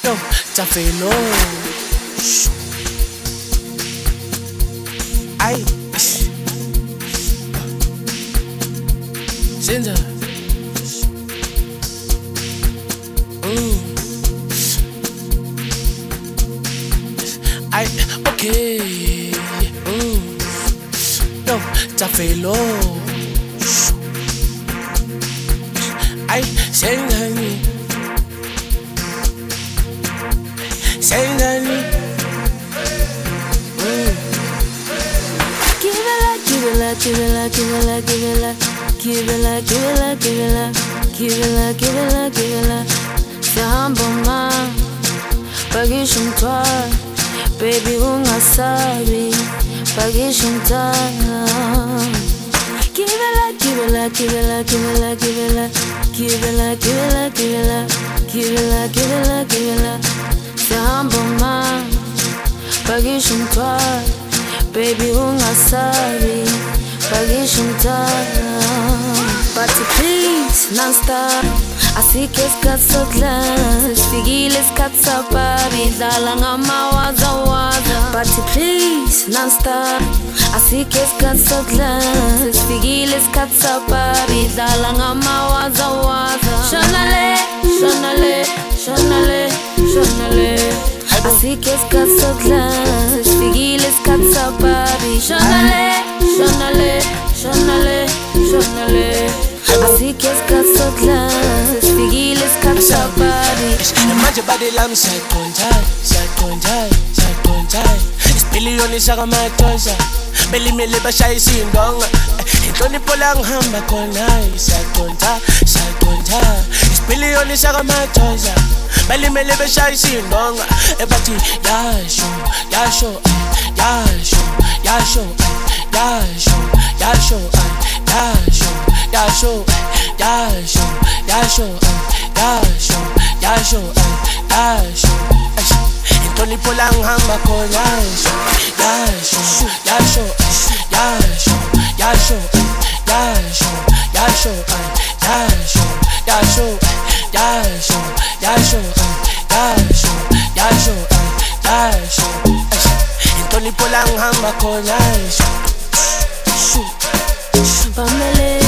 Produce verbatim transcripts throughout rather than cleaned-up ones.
Yo, Tafelo. Ay, Sinza. Mm. Ay, okay. Mm. Yo, Tafelo. Ay, Sengani. Sengani. Mm. Give it up, give it up, give it up, give it up, give it up, give it up, give it up, give it up, give it up, give it up. C'est un bon man, bagishim toi, baby ungasabi, bagishim ta. Give it up, give it up, give it up, give it up, give it up, give it up, give it up, give it up, give it up, give it up, give it up. C'est un bon man, bagishim toi. Baby, ungasabi, bagishim time. Party please, non-stop. Asik esikhathi glass, fikile isikhathi sababi, dlala ngamawaza waza. Party please, non-stop. Asik esikhathi glass, fikile isikhathi sababi, dlala ngamawaza waza. Shonale, shonale, shonale, shonale. Asik esikhathi glass, fikile isikhathi sababi. Shonale, shonale, shonale, shonale. Asik esikhathi glass, fikile isikhathi sababi. Manje body lami siyakhonjaya, siyakhonjaya, siyakhonjaya. Isipiliyoni sakaMatosa, belimele bashayisa indonga. Inhlonipho la ngihamba khona, siyakhonjaya, siyakhonjaya. Isipiliyoni sakaMatosa, belimele bashayisa indonga. Ebathi yasho, yasho, yasho, yasho, yasho, yasho, yasho, yasho, yasho, yasho, yasho, yasho, yasho. Inhlonipho la ngihamba khona, yasho, yasho, yasho, yasho, yasho, yasho, yasho, yasho, yasho, yasho, yasho, yasho, yasho. Inhlonipho la ngihamba khona, Pamela,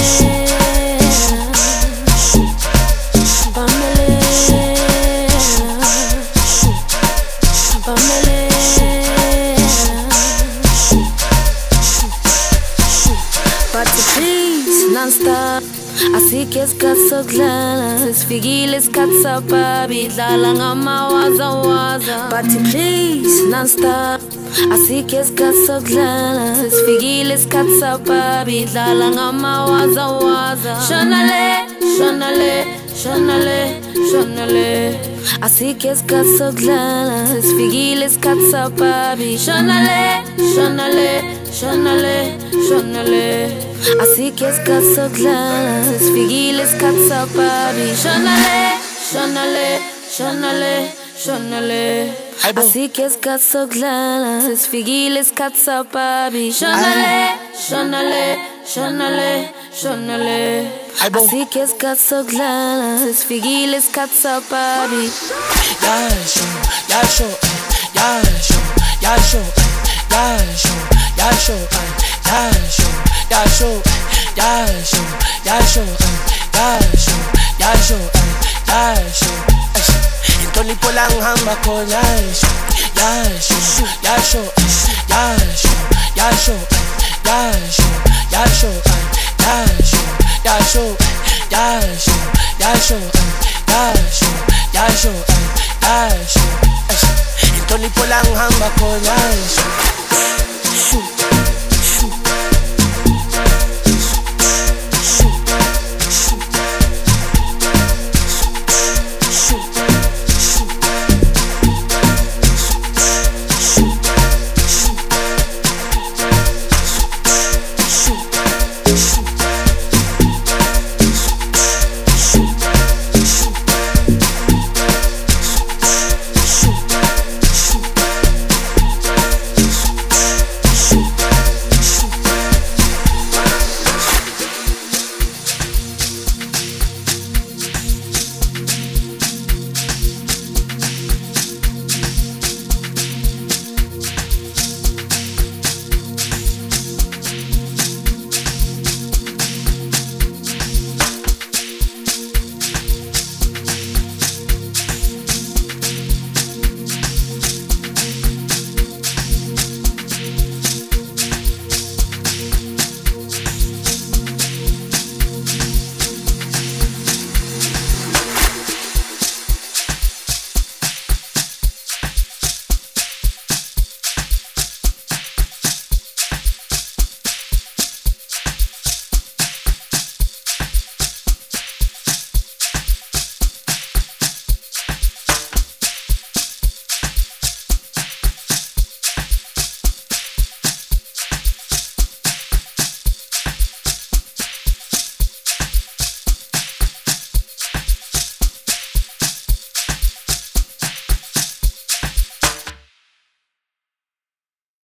Pamela, Pamela. Party please, non-stop. Asik esikhathi glass, fikile isikhathi sababi, dlala ngamawaza waza. Party please, non-stop. Asik esikhathi glass, fikile isikhathi sababi, dlala ngamawaza waza. Shonale, shonale, shonale, shonale. Asik esikhathi glass, fikile isikhathi sababi. Shonale, shonale, shonale, shonale. Asik esikhathi glass, fikile isikhathi sababi. Shonale, shonale, shonale, shonale. Asik esikhathi glass, fikile isikhathi sababi. Shonale, shonale, shonale, shonale. Asik esikhathi glass, fikile isikhathi sababi. Yasho, yasho, yasho, yasho, yasho, yasho, yasho, yasho, yasho, yasho, yasho, yasho, yasho. Inhlonipho la ngihamba khona, yasho, yasho, yasho, yasho, yasho, yasho, yasho, yasho, yasho, yasho, yasho, yasho, yasho. Inhlonipho la ngihamba khona,